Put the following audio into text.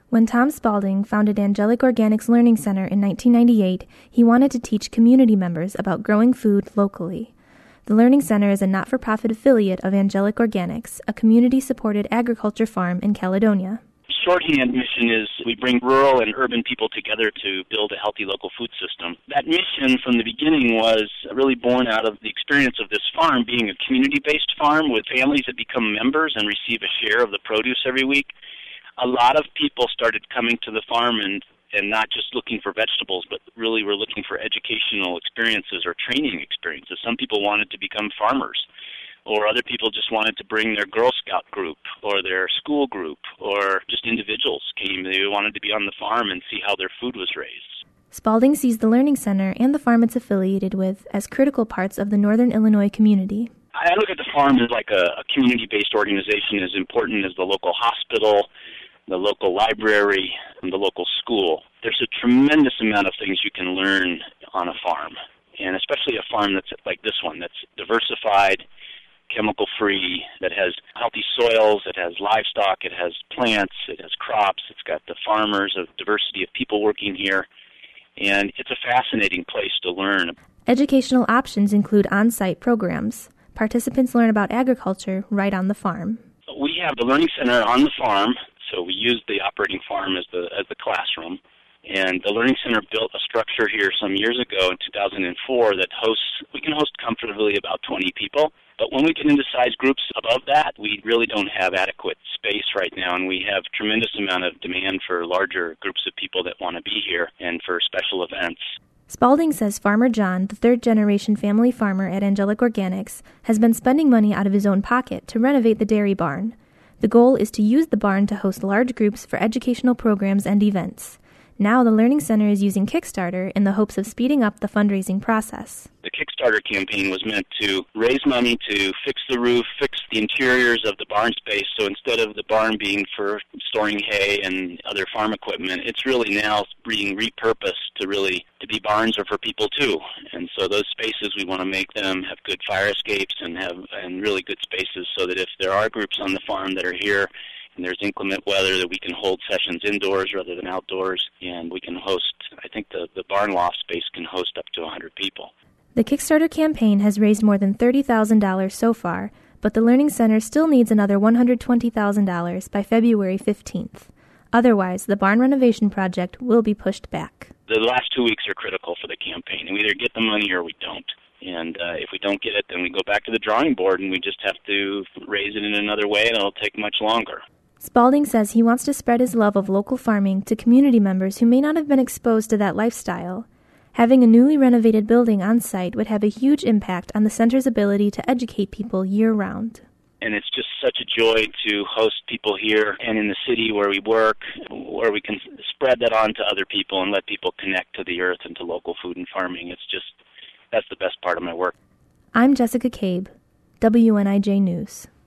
When Tom Spalding founded Angelic Organics Learning Center in 1998, he wanted to teach community members about growing food locally. The Learning Center is a not-for-profit affiliate of Angelic Organics, a community-supported agriculture farm in Caledonia. Shorthand mission is we bring rural and urban people together to build a healthy local food system. That mission from the beginning was really born out of the experience of this farm being a community-based farm with families that become members and receive a share of the produce every week. A lot of people started coming to the farm and not just looking for vegetables, but really were looking for educational experiences or training experiences. Some people wanted to become farmers, or other people just wanted to bring their Girl Scout group or their school group, or just individuals came. They wanted to be on the farm and see how their food was raised. Spalding sees the Learning Center and the farm it's affiliated with as critical parts of the Northern Illinois community. I look at the farm as like a community-based organization as important as the local hospital, the local library, and the local school. There's a tremendous amount of things you can learn on a farm, and especially a farm that's like this one, that's diversified, chemical-free, that has healthy soils, it has livestock, it has plants, it has crops, it's got the farmers, a diversity of people working here, and it's a fascinating place to learn. Educational options include on-site programs. Participants learn about agriculture right on the farm. We have the Learning Center on the farm, so we use the operating farm as the classroom. And the Learning Center built a structure here some years ago in 2004 that we can host comfortably about 20 people. But when we get into size groups above that, we really don't have adequate space right now, and we have tremendous amount of demand for larger groups of people that want to be here and for special events. Spalding says Farmer John, the third-generation family farmer at Angelic Organics, has been spending money out of his own pocket to renovate the dairy barn. The goal is to use the barn to host large groups for educational programs and events. Now the Learning Center is using Kickstarter in the hopes of speeding up the fundraising process. The Kickstarter campaign was meant to raise money to fix the roof, fix the interiors of the barn space, so instead of the barn being for storing hay and other farm equipment, it's really now being repurposed to be barns or for people too. And so those spaces, we want to make them have good fire escapes and really good spaces so that if there are groups on the farm that are here and there's inclement weather, that we can hold sessions indoors rather than outdoors, and we can host, I think the barn loft space can host up to 100 people. The Kickstarter campaign has raised more than $30,000 so far, but the Learning Center still needs another $120,000 by February 15th. Otherwise, the barn renovation project will be pushed back. The last 2 weeks are critical for the campaign, and we either get the money or we don't. And if we don't get it, then we go back to the drawing board, and we just have to raise it in another way, and it'll take much longer. Spalding says he wants to spread his love of local farming to community members who may not have been exposed to that lifestyle. Having a newly renovated building on site would have a huge impact on the center's ability to educate people year-round. And it's just such a joy to host people here and in the city where we work, where we can spread that on to other people and let people connect to the earth and to local food and farming. That's the best part of my work. I'm Jessica Cabe, WNIJ News.